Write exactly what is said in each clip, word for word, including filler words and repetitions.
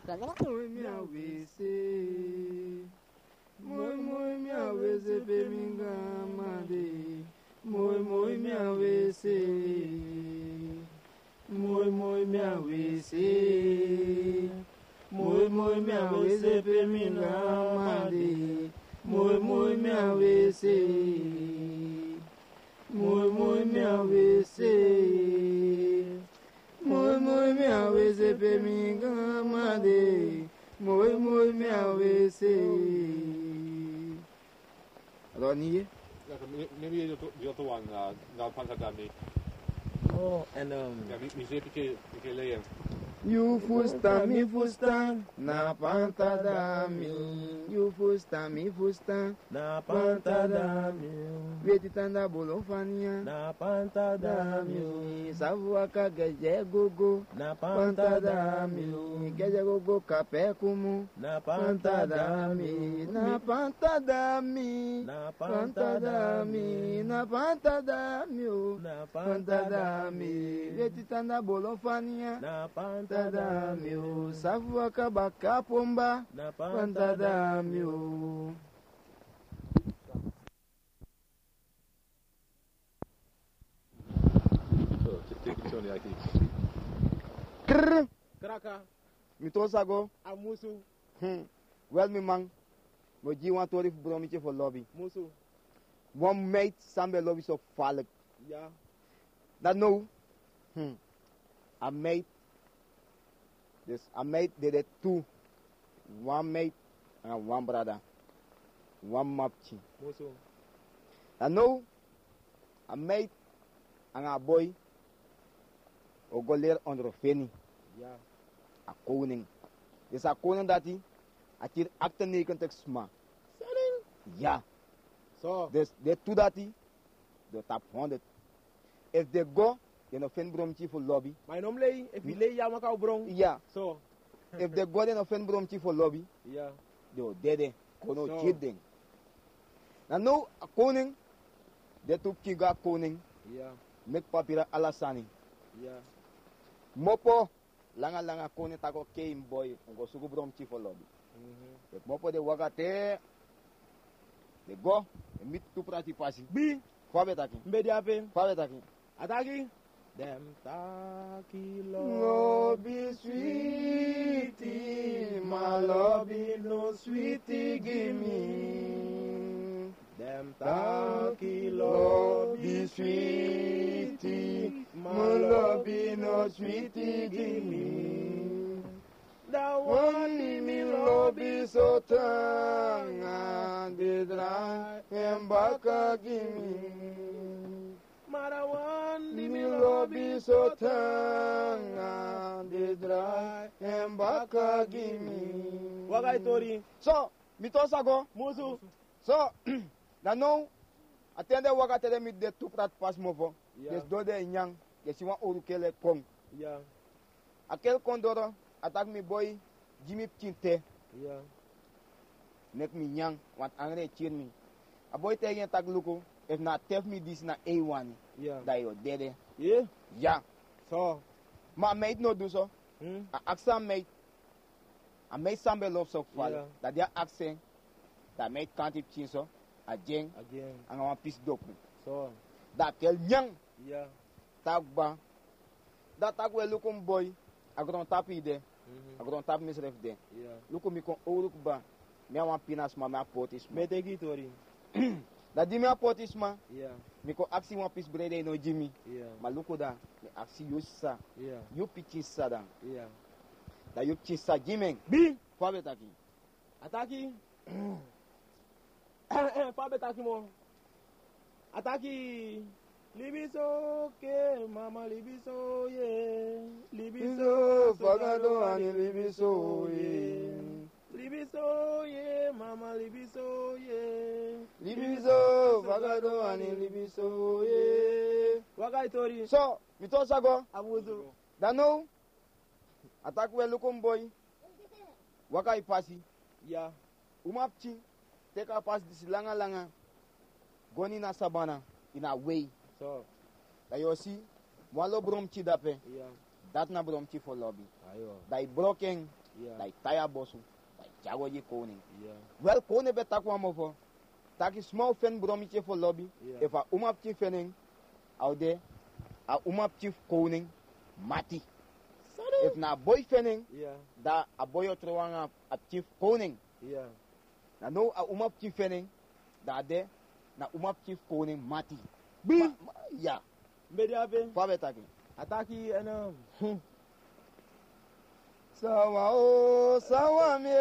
Moi minha wese, moi moi minha wese pe mingamade, moi moi minha wese, moi moi minha wese, moi moi minha wese pe mingamade, moi moi minha wese, moi moi minha wese. Moi, moi, me awese pe minga made. Moi, moi, me awese. Ronnie? Maybe you the other one, uh, now Pantadami. Oh, and um. Yeah, we say Pique Lay. You fusta mi fusta na pantadami. You fusta mi fusta na pantadami. Vetitanda bolofania na pantadami. Savua kageje gogo na pantadami. Geje gogo kapé como na pantadami. Na pantadami. Na pantadami. Na pantadami. Na pantadami. Vetitanda bolofania na pantadami. Pantadamio, savua kabaka pomba na pantadamio. So, take it on the I T. Krrr. Kraka. Mitosago. Amusu. Hmm. Well, me man. Mo ji want to bromiche for lobby. Musu. One mate sambe lobby so falk. Yeah. That no. Hmm. A mate. This a mate did it two. One mate and one brother. One mapchi. Musu. I know a mate and a boy or go leer onder a penny. Yeah. A koning. This a koning that he at your actor neken text-ma. Selling? Yeah. So This they two that he the top hundred. If they go, you know, fen brom chief for lobby. my name lay if you lay yamaka brong. Yeah. So If they go, then offend brom chief for lobby. yeah. They will dead. Kono So- kidding. Now no a koning. They took kiga koning. Yeah. Make papira alasani. Yeah. Mopo langa langa koning tako came boy. Ngo sugu brom chief for lobby. Mm-hmm. If mopo de wakate. They go. They meet two prati pasi. B. Fabe taki. Mbedi ape. Fabe taki. Ataki. Dem taki lo. Lobby sweetie, my lobby no sweetie gimme. Dem Lobby taki lo. sweetie, my lobby no sweetie gimme. That One me lobby so tanga, the dry and baka gimme. Mara one Me lobby so tanga, the dry and baka gimme. Wagai tori. So, mitosago. Musu. So, na no, atende waka tele mi de tuprat pas movo. Yeah. Yes do de nyang, yes you want oru kele kong. Yeah. Akel kondoro, attack me boy, Jimmy Pinte, Yeah. make me nyang, want angre chin me. A boy tegen attack luko, if not tell me this na A one, Yeah. that you dead. Yeah. Yeah. So. My mate no do so. Hmm. A accent mate. I made some love so far. Yeah. That their accent, that made country chin so, a jeng, Again. and I want piece dope. So. That tell nyang. Yeah. Tagba. Dat tak we lukum boy. I go on tap there. I Mm-hmm. go on tap misref there. Yeah. Lukum mi kon oruk ba. Me wan pinas ma me apotis ma. Metegi tori. Da di me apotis ma. Yeah. Mi ko aksi wan pis brede no Jimmy. Yeah. Ma luko da. Me aksi yo sa. Yeah. Yo pichi sa da. Yeah. Da yo pichi sa Jimmy. B. Kwa betaki. Ataki. Fabe taki mo. Ataki. Libiso ke mama libiso ye. Libiso fagado ani libiso ye. Libiso ye mama libiso ye. Libiso fagado ani libiso ye. Wagai tori. So, mi to sago. Abuzo. Dano. Attack we lukum boy. Waka ipasi. Yeah. Umapchi. Take a pass this langa langa. Goni na sabana. In a way. So. That you see. Mwalo brom chi dape. Yeah. Dat na brom chi for lobby. Ayo. That broken. Yeah. Dai taya bosu. Dai jago je koning. Yeah. Wel koning be takwa mo fo. Taki small fen bromiche for lobby. Yeah. If a umap chief fening out there, a umap chief koning mati. If na boy fening, Yeah. da a boy otrowanga a chief koning. Yeah. Na no a umap chief fening, da de na umap chief koning mati. Bi. Ma- ma- Ya, Mbedi ape. fa be taki. Ataki ena. Sawa o, sawa mi,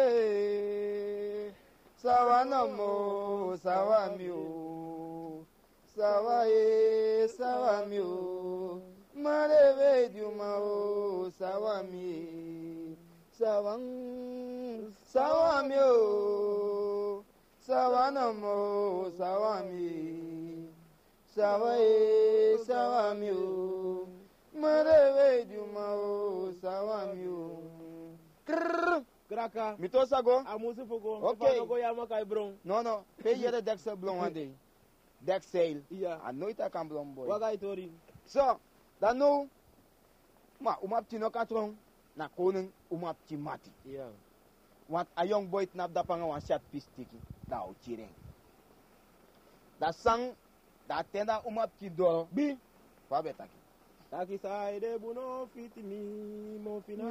sawa namo, sawa mi o, sawa e, sawa mi o, mareve diuma o, sawa mi, sawa, sawa mi o, sawa namo, sawa mi, sawa e, sawa mi o, mareve diuma o, sawa mi o. Krrr. Kraka. Mitosa go? Amusi fuko. Okay. Fano ko yama kay bron. No, no. Pay yere dek sail blong one day. Dek sail. Yeah. I know it a can blong boy. Waga itori. So, dan nou, ma, umap ti no katrong, na koning umap ti mati. Yeah. Want a young boy tnap da panga wan shot piece tiki. Da o chireng. Da sang, da tenda umap ti doro. Bi. Fa betaki. Taki saide buno fiti mi mo fina.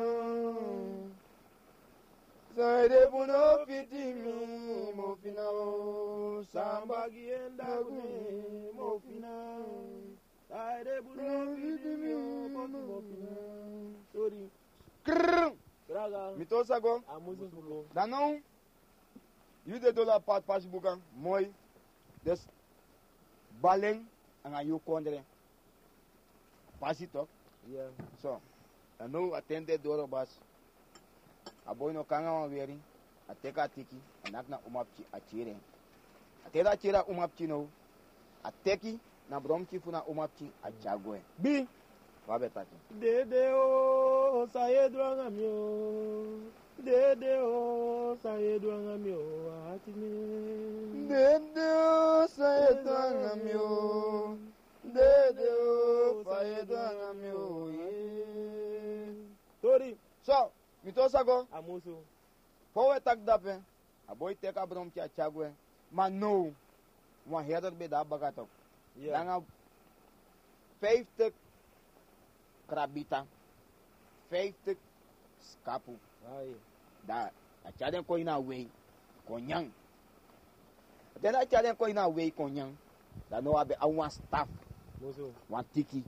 Saide buno fiti mi mo fina o. Samba Samba gienda gune mo fina. Saide buno fiti mi mo mo fina. Sorry. krrr. Kraka. Mitosa go? Amusi fuko. Dan nou, yu de dola pat pas bukan, mooi. Dus, baleng, ang ayu kondre. Pasi tok. Yeah. So, dan nou, atende doro bas. Aboy no kanga wan wering, ateka tiki, anak na umapchi achire. Ateda achira umapchi no, ateki, na bromchi funa umapchi achagoe. Bi. Wabe taki. Dede o saye duanga mio. Dede o saye duanga mio. Atime. Dede saetanga mio, dede saetanga mio. Sorry. So, mitosa go, Amusu. powe tak dape, aboy teka brom cha chagwe, ma no, wan herder be da bagatok. Yeah. Danga vijftig krabita, vijftig skapu, Ai. da achaden ko ina wei, konyang. Den achaden ko ina wei konyang, da no abe awan staff, Musu. wan tiki.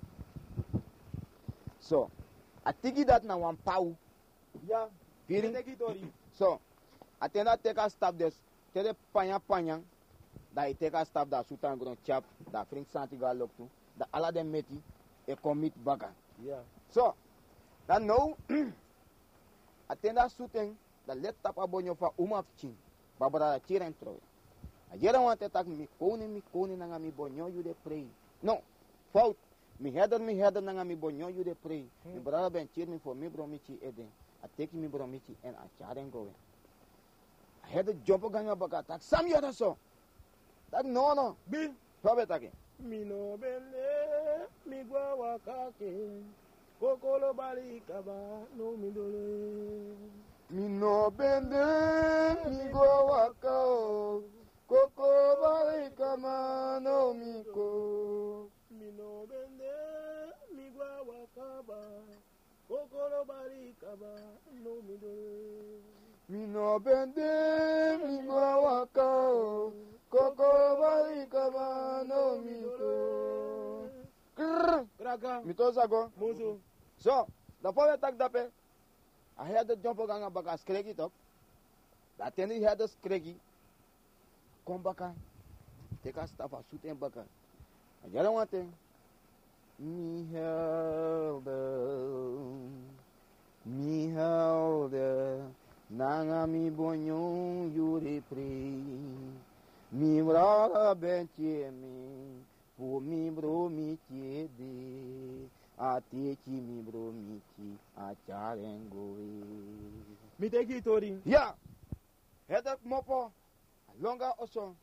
So, a tiki dat na wan pau, Yeah. Feeling? Take it ori. so, atenda teka staff des, tede panya panyang, da i teka staff da sutan gron chap, da frink santi ga loktu, da ala den meti, e commit baga. Yeah. So, dan nou, atenda suten, da let tap abonyo fa umap chin, babara chiren troy. A yera wante tak mi kone mi kone nanga mi bonyo you de pray. No, fout. Mi header mi header nanga mi bonyo you de pray. Mi brada ben chir mi for mi bromichi eden. A teki mi bromichi en a charen goe. A header jump ganga baka tak sam yada so. Tak no no. Bi. Probe taki. Mi no bende. Mi gwa wakake. Kokolo bali kaba. No mi dole. Mi no bende mi go wakao. Koko bari kama no mi ko. Mi no bende. Mi gwa wakaba. Kokolo bali kaba. No mi dole. Mi no bende mi go wakao. Koko bari kama no mi ko. Krrr. Kraka. Mi to sago. Musu. So, da fove tak dape. A header jump ganga baka skregi top. Da tendi header skregi. Kom baka. Teka stafa suten baka. A jara wante. Mi helder. Mi helder. Nanga mi bonyon yuri pri. Mi brada benche mi. Po mi bro mi tiede. Ateki mi bro mi ti. Acharengoe. Mi take it ori. Ja, het mopo, longa oso,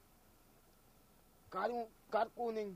karu kar koning,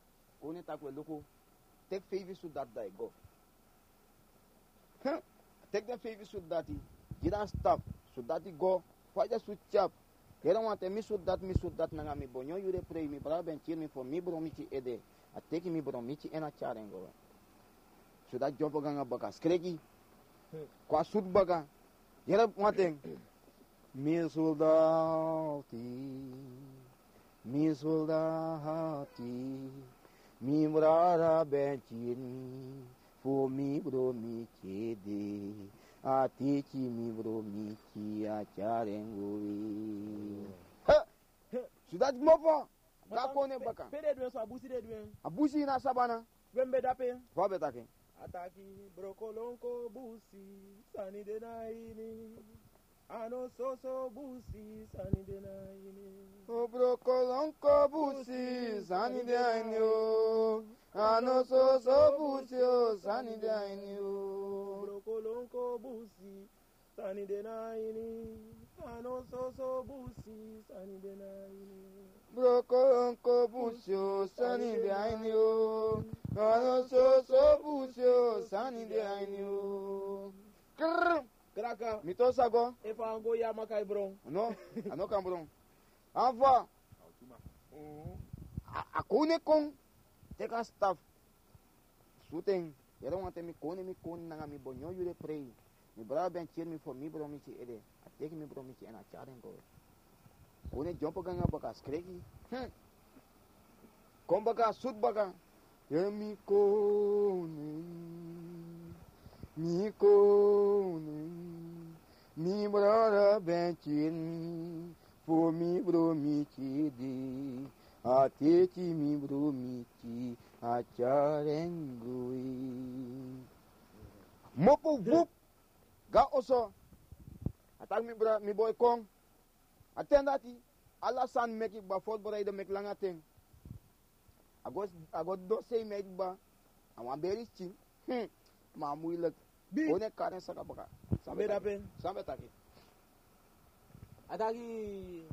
koning takwe loko, tek fevi su dat dai go. Huh? take the favor so that he didn't stop, so that he go, why just switch up. They don't want me so that me so that nanga me bonyo you de pray me brother ben cheer me for me bro michi ede. I take me bro michi ena charengo. So that job ganga baka skregi. Kwa sud baka. Yera wating. Me soldati. Me soldati. Me brother ben cheer me for me bro michi ede. A teach me bro michi a charengo. Ha! Sudah mopo. Gako ne baka. Pede duen so abusi de duen. Abusi na sabana. Wembe dape. Fa betake. Ataki brokolonko busi sani de naini. Ano soso busi sani de naini. O brokolonko busi sani de ainyo. Ano so so busi o sani de ainyo. Brokolonko busi sani de naini. Ano soso busi sani de naini. Brokolonko busi o sani de ainyo. Ano so so busi o sani de ainyo. Krrr. Kraka. Mito sago. Efa ango ya makai bron. No, ano kambron. Ava. Akune kong teka staff. Shooting. You don't want me kone me kone nanga mi bonyo you de pray. Mi bra ben cheer me for me bro mi chi ede. I take me bro mi chi and I charen go. Kone jump ganga baka skregi. Hmm. Kom baka shoot baka. Ye mi kone. Mi kone. Mi bra ben cheer me for me bro mi chi ede. I take me bro mi chi a charengui. Mopo whoop. Ga also. Atak mi bra mi boy kong. Attend that Allah san make it ba fort bra ida make langa thing. I got I got do say make ba. I want very chin. Hmm. Ma muilak. One karen saka baka. Sabe dape. Sabe taki. Ataki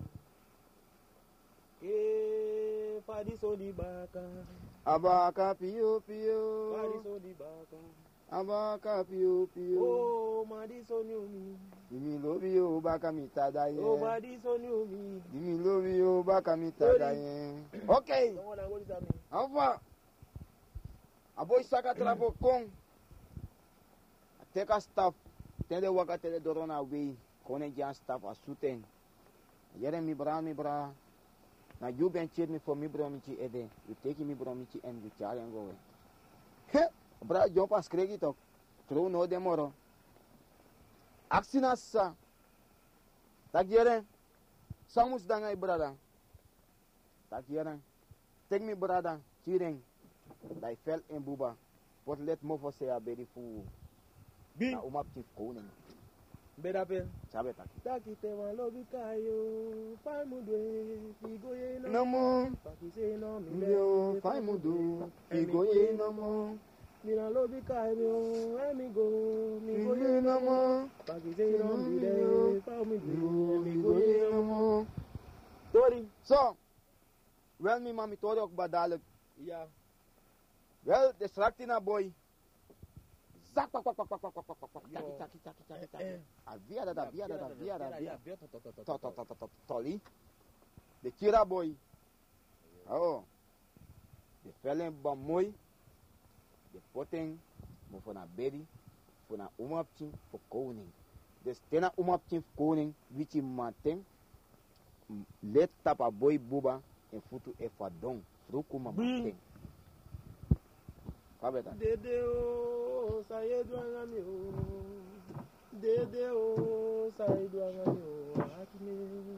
ke fadi so di baka. Abaka pio pio. Fadi so di baka. Abaka pio pio. Oh, madi so nyumi. Dimi love you baka mitada ye. Oh, madi so nyumi. Dimi love you baka mitada ye. Okay. Don't wanna go to me. Ava. Aboy saka trapo kong. Take a staff. Tende waka tele dorona way. Kone jan staff a suten. Yere mi bra mi bra. Na you ben cheer me for me bro mi chi ede. You take me bro mi chi and you chare and go. He. Bra jump as kregi tok. True no demoro. Aksina sa. Tak yere. Samus danga brada. Tak yere. Take me brada. Cheering. Dai fell in buba. Pot let mo for say a very fool. Bi. Na umap chief koning. Be dape. Sabe tak. Taki te malobi kayo. Fai mudwe. Figo ye no. Namo. Paki se no mi Yo fai mudu. Igo ye namo. Mina lobi kayo. Amigo. Migo Igo ye ye no. namo. Paki se no mi de. Fai mudwe. Migo Igo ye ye no. namo. Tori. So. Well mi mami tori ok badalek. Ja. Well distracting na boy. Zak pak pak pak pak pak pak pak pak. Yo. Taki taki taki taki taki. Eh, eh. Avia da da via da da via da via. Via to to to To to to to to toli. De kira boy. Oh. De fellen ba mooi. De poteng. Mo fona bedi. Fona umapting voor koning. Dus tena umapting voor koning. Wichi mateng. Let tapa boy buba. En futu e fadong. Frukuma mateng. Kabeta. Dede o saye duanga mi o. Dede o saye duanga mi o. Akime.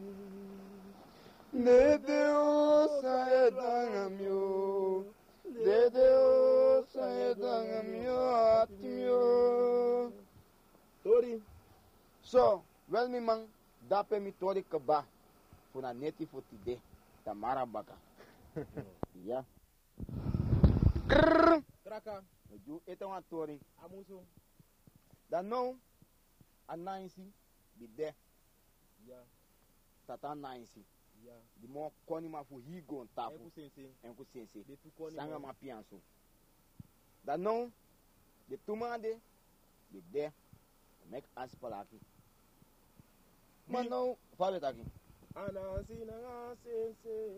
Dede o saye duanga mi o. Dede o saye duanga mi o. Atimio. Tori. So, wel mi man, dape mi tori kaba. Funa neti foti de. Tamara baka. Ja. Krrrr. Kraka. Ju ete wan tori. Amuso. Dan nou, a nainsi, bi de. Ja. Tata nainsi. Ja. Di mo koni ma fu higo on tafu. Eku sense. Enku sensi. De tu koni. Sanga ma pianso. Dan nou, de tumande, bi de. aspalaki. Mano, fala daqui. Anansi na sense.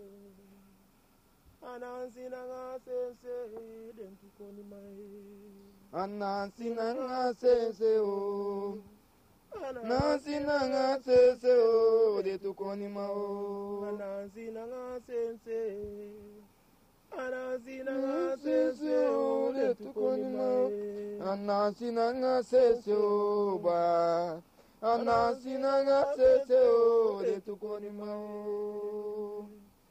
Anansi na sense. Dentro koni mai. Anansi na sense o. Anansi na sense o. Dentro koni mai. Anansi na sense. Anansi na sense o. Dentro koni mai. Anansi na sense o ba. Anansi na sense o. Dentro koni mai.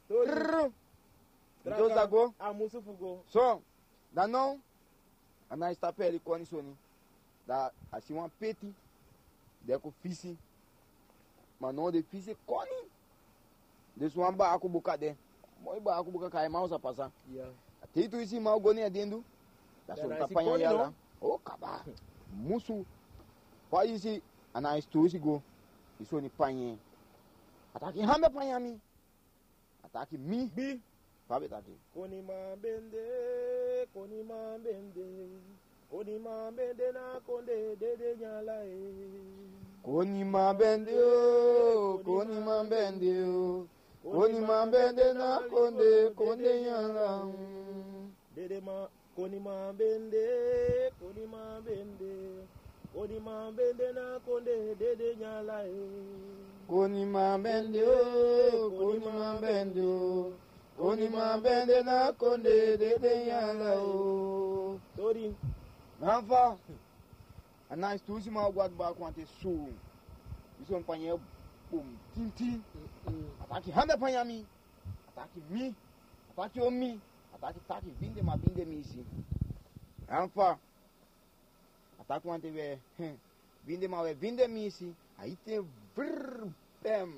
Então zago. A musu fugo. So, da não. Ana está pele koni soni. Da assim uma peti. Deco fisi. Mas não de fisi koni. Desu uma ba aku buka de. Moi ba aku buka kai mau sa passa. Yeah. Tem tu esse mal goni adendo. Da so tá panha ela. Oh, caba. Musu. Pode esse ana estou esse go. Isso ni panha. Ataki hambe panha mi. Ataki mi. Bi. Sabe daqui. Koni mambende, koni mambende, koni mambende na konde dede nyala e. Koni mambende o, koni mambende o, koni mambende na konde konde nyala. Dede ma, koni mambende, koni mambende, koni mambende na konde dede nyala e. Koni mambende o, koni mambende o. Koni mambende na konde dede nyala o. Tori. Nanfa. Ana estusi ma guard ba kwante su. Isso um panhe bom tinti. Ataki hame panhami. Ataki mi. Ataki omi. Ataki taki vinde ma vinde mi si. Nanfa. Ataki kwante we vinde ma we vinde mi si. Aí tem vrr bem.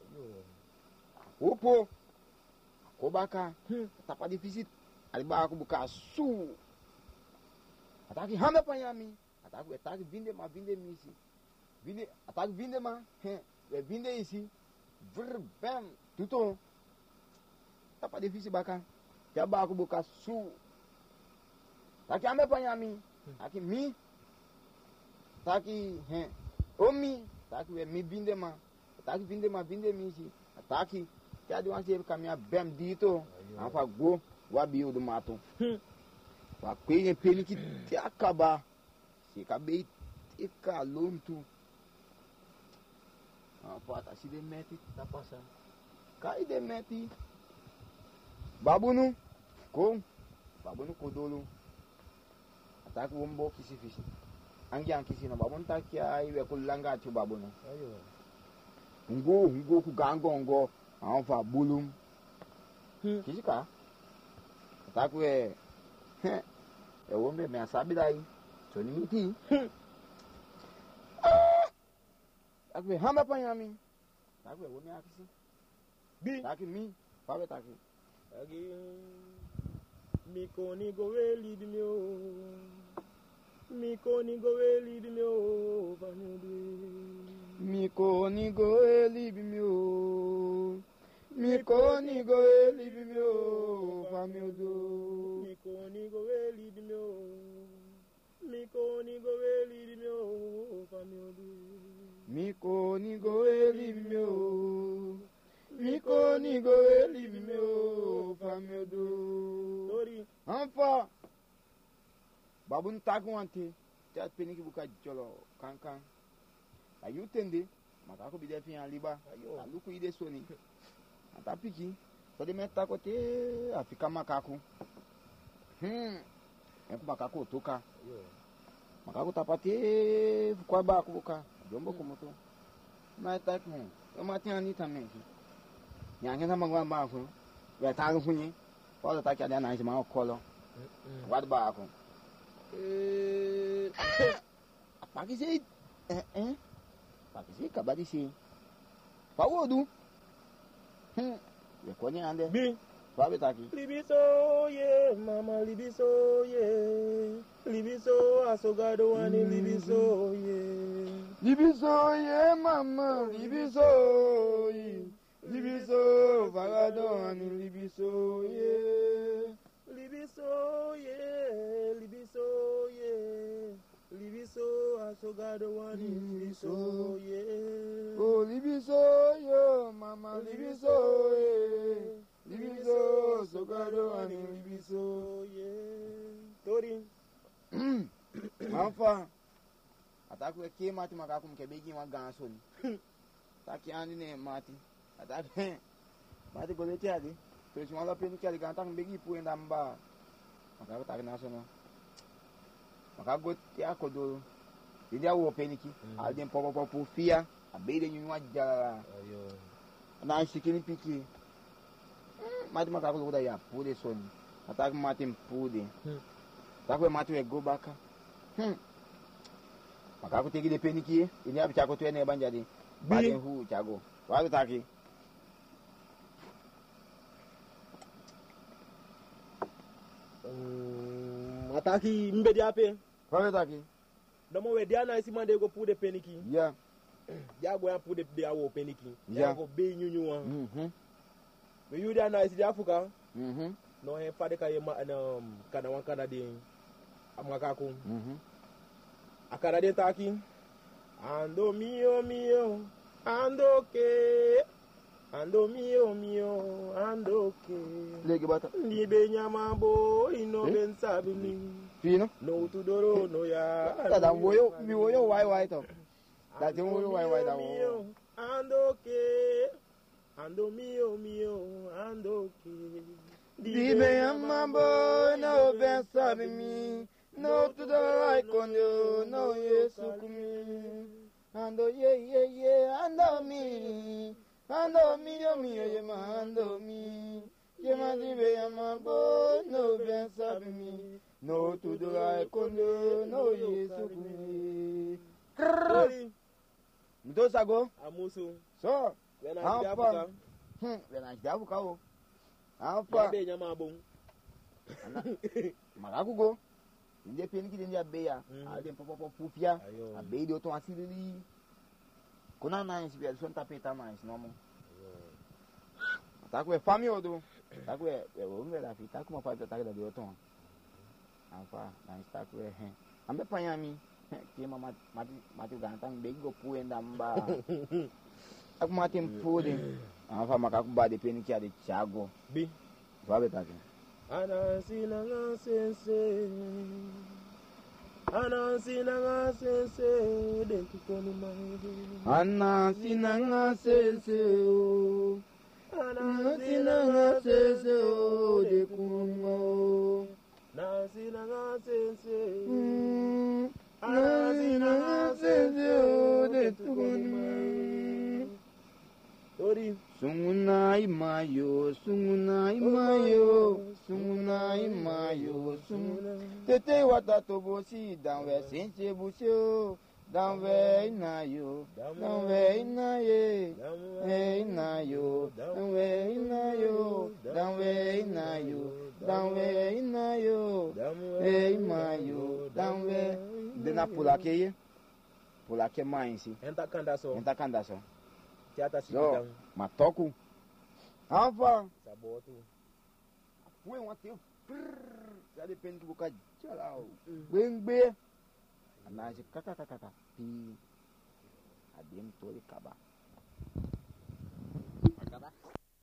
Opo. Kobaka, tá para difícil. Ali ba aku buka su. Ataki hame panhami. Ataki ataki vinde ma vinde misi. Vinde ataki vinde ma, he, vinde isi. Vrr bam, tuto. Tá para difícil baka. Ya ba aku buka su. Ataki hame panhami. Ataki mi. Ataki he, omi. Ataki we mi vinde ma. Ataki vinde ma vinde misi. Ataki Jadi wan se caminhar bem dito, a fa go, wa bio do mato. Fa kwenye peli que te acabar. Se acabei te calonto. A fa tá se demete, tá passando. Cai demete. Babunu, com, babunu kodolo. Ataque o bombo que se fiz. Angi angi se na babun tá que aí é kulanga tu babunu. Ayo. Ngo, ngo ku gango ngo. Àwọn fa bulum kìí ká àtàkù ẹ ẹwọ mẹmẹ àsábì láyé tòní mi kì í àtàkù ẹ hàmẹ pààyàn mi àtàkù ẹwọ mi àkìsí Bí. àtàkù mi fàbẹ tàkù. Agi mi kò ní gòwé líbi mi o, mi kò ní gòwé líbi mi o, fanudé. Mi kò ní go elibi mi o. Mi kò ní go elibi mi o. Fami odo. Mi kò ní gòwé líbi mi o, mi kò ní gòwé líbi mi o, fanudé. Mi kò ní go elibi mi o. Mi kò ní go elibi mi o. Fami odo. Tori. Anfa. Babun taku ante. Tia peniki buka jolo kankan. Ayu tende, makako bide fi an liba, aluku ide soni. Ata piki, so de meta kote Afrika makako. Hmm. Enku makako toka. Makako tapate kwa ba kuboka. Jombo komoto. Na ta ku. Eu matei ani também. Nyange na mangwa ba ku. Wa ta ku funyi. Pode tá que ali na ma okolo. Wad ba ku. Eh. Apaki sei. Eh eh. Pakisi kabadisi. Pawodu. Hmm. Ya koni ande. Bi. Babe taki. Libiso ye, mama libiso ye. Libiso asogado wani libiso ye. Libiso ye mama, libiso ye. Libiso vagado ani libiso ye. Libiso ye, libiso ye. Libiso, asogado wani, libiso, yeah. Oh, libiso, yo, mama, libiso, eh. Libiso, asogado wani, libiso, yeah. Tori. Enfin, ataku ke mati makaku mkebegi wa gansoni. Taki andi ne mati. Ataku mati goleti adi. Pesi wala peni kali ganta mbegi pu enda mba. Makaku taki nasono. Makaku ti akodo. Idi awo peniki. Alde popo popo fia. Abede nyunwa jala. Ayo. Na shikini piki. Mati makaku goda ya pude soni. Ataku mati mpude. Takwe mati we go baka. Hmm. Makaku tegi de peniki. Ini api chako tuene banjadi. Bade hu chago. Walu taki. Um, ataki mbedi ape. Walu taki. Domo we dia na isi mande go pude peniki. Yeah. Dia go ya pude dia wo peniki. Dia Yeah. go be nyunyu wa. Mhm. Me yu dia na isi dia fuka. Mhm. No he fade ka yema na kana wan kana de amakaku. Mhm. Akara de taki. Ando mio mio. Ando ke. Ando mio mio. Ando ke. Legi bata. Ni be nyama bo ino Eh? ben sabini. Fino. No tudoro no ya. Tada woyo mi woyo wai wai to. Da je woyo wai wai da wo. Mio, ando ke. Ando mio mio. Ando ke. Dibe amambo no ben sabimi. No to the right kondo no yesu kumi. Ando ye ye ye ando mi. Ando mi yo mi ye ma ando mi. Ye ma dibe amambo no ben sabimi. No to the right kondo no yesu kumi. Tori, Mdo sago. amusu. So. Wena Apa? ida fuka. Hmm, wena jida fuka o. Ya Apa? be nyama bon. Makaku go. Inde peni ki dende abeya. Mhm. Alde popo popo pupia. Ayo. Abeyi do to asili. Kuna nice bi son tapeta nice nomo. Ataku e fami odo. Ataku e e wo me la fi taku ma fa taku da do to. Anfa, nice taku e hen. Ambe panyami. Ki mama mati mati gantang begi go pu enda mba. Aku mati mpudi. Anfa makaku ba de peni ki ade chago. Bi. Vabe taki. Anansi na nga sense. Anansi na nga sense. De kukoni mahe. Anna sinanga sese o. Anna sinanga sese o de kungo. Nansi na nga sense. Anna sinanga sese o de kungo. Tori. Sungunai mayo, sungunai mayo, sungunai mayo, sungunai. Tete wata tobosi danwe senche busyo, danwe inayo, danwe inaye, e inayo, danwe inayo, danwe inayo, danwe inayo, e imayo, danwe. Dena pulake ye, pulake mainsi, Enta kanda so. enta kanda so. Tiata So, sikidang. matoku. Anfa. Sabotu. Foi um ateu. Já depende do bocado. Tchau. Bengbe. Anase kakakakaka. Pi. Adem tole kaba.